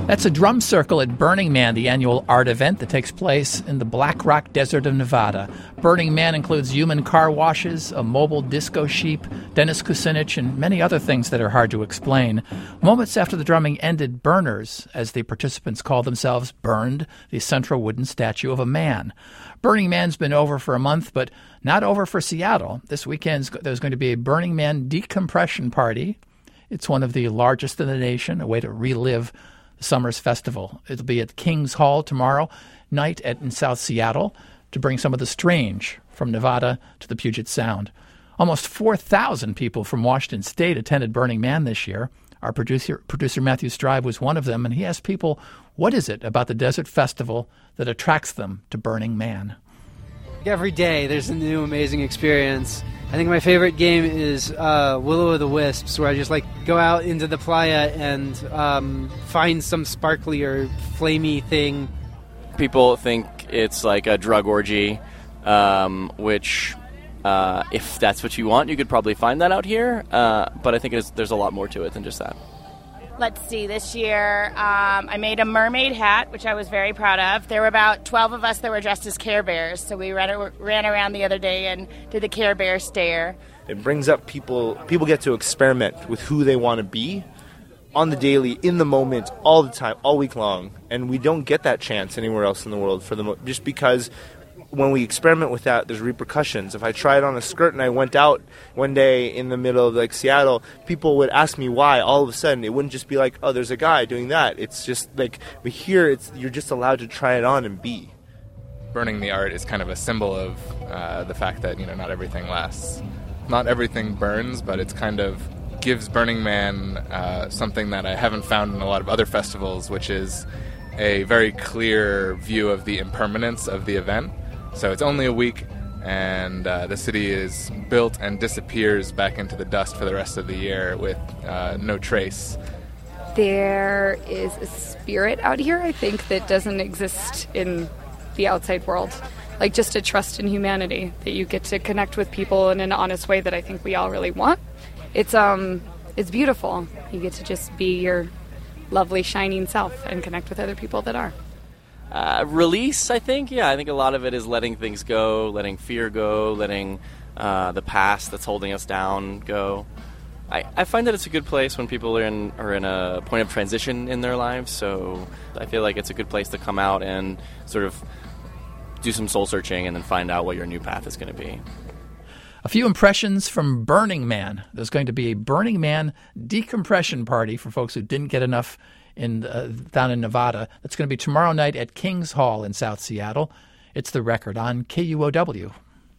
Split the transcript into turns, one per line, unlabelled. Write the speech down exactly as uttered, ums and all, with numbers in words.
That's a drum circle at Burning Man, the annual art event that takes place in the Black Rock Desert of Nevada. Burning Man includes human car washes, a mobile disco sheep, Dennis Kucinich, and many other things that are hard to explain. Moments after the drumming ended, burners, as the participants call themselves, burned the central wooden statue of a man. Burning Man's been over for a month, but not over for Seattle. This weekend there's going to be a Burning Man decompression party. It's one of the largest in the nation, a way to relive the summer's festival. It'll be at King's Hall tomorrow night at, in South Seattle to bring some of the strange from Nevada to the Puget Sound. Almost four thousand people from Washington State attended Burning Man this year. Our producer, producer Matthew Strive was one of them, and he asked people, what is it about the Desert Festival that attracts them to Burning Man?
Every day there's a new amazing experience. I think my favorite game is uh, Will O' the Wisps, where I just like go out into the playa and um, find some sparkly or flamey thing.
People think it's like a drug orgy, um, which uh, if that's what you want, you could probably find that out here. Uh, but I think it's, there's a lot more to it than just that.
Let's see, this year um, I made a mermaid hat, which I was very proud of. There were about twelve of us that were dressed as Care Bears, so we ran, ran around the other day and did the Care Bear stare.
It brings up people, people get to experiment with who they want to be on the daily, in the moment, all the time, all week long. And we don't get that chance anywhere else in the world for the mo- just because when we experiment with that, there's repercussions. If I tried on a skirt and I went out one day in the middle of like Seattle, people would ask me why. All of a sudden, it wouldn't just be like, oh, there's a guy doing that. It's just like, we here, it's you're just allowed to try it on and be.
Burning the art is kind of a symbol of uh, the fact that, you know, not everything lasts. Not everything burns, but it's kind of gives Burning Man uh, something that I haven't found in a lot of other festivals, which is a very clear view of the impermanence of the event. So it's only a week, and uh, the city is built and disappears back into the dust for the rest of the year with uh, no trace.
There is a spirit out here, I think, that doesn't exist in the outside world. Like just a trust in humanity, that you get to connect with people in an honest way that I think we all really want. It's um, it's beautiful. You get to just be your lovely, shining self and connect with other people that are.
Uh, release, I think, yeah. I think a lot of it is letting things go, letting fear go, letting uh, the past that's holding us down go. I, I find that it's a good place when people are in are in a point of transition in their lives, so I feel like it's a good place to come out and sort of do some soul searching and then find out what your new path is going to be.
A few impressions from Burning Man. There's going to be a Burning Man decompression party for folks who didn't get enough in uh, down in Nevada. That's going to be tomorrow night at King's Hall in South Seattle. It's The Record on K U O W.